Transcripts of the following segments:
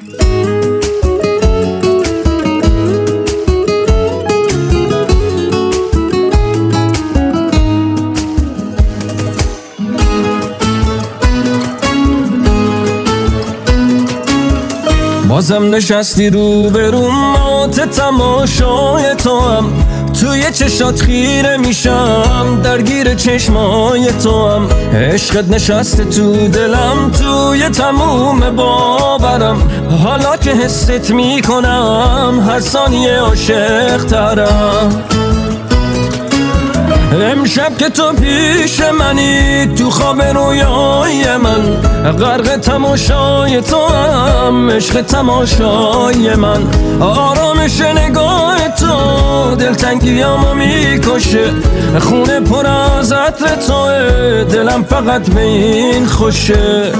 بازم نشستی رو به رو مات تماشای تو هم، توی چشات خیره میشم درگیر چشمای تو هم، عشقت نشسته تو دلم توی تموم باورم، حالا که حست میکنم هر ثانیه عاشق ترم. امشب که تو پیش منی تو خواب رویای من، غرق تماشای تو هم عشق تماشای من، آرامش نگاه تو دلتنگیامو میکشه، خونه پر از عطر توه دلم فقط به این خوشه.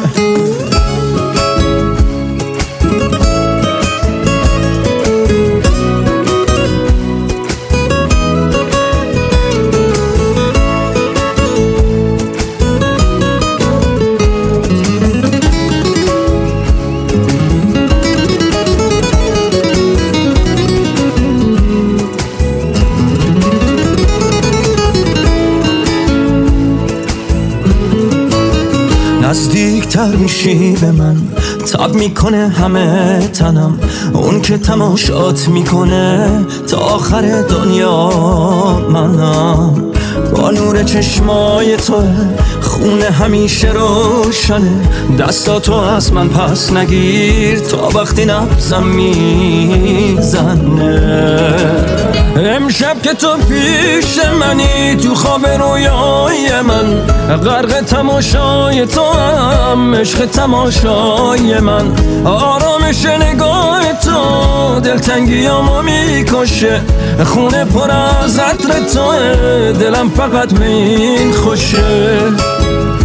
نزدیکتر میشی به من، تاب میکنه همه تنم، اون که تماشات میکنه تا آخر دنیا منم، با نور چشمای توه خونه همیشه روشنه، دستاتو از من پس نگیر تا وقتی نبزم میزنه. امشب که تو پیش منی تو خواب رویای من، غرق تماشای تو هم عشق تماشای من، آرامش نگاه تو دلتنگیامو میکشه، خونه پر از عطر توه دلم فقط به این خوشه.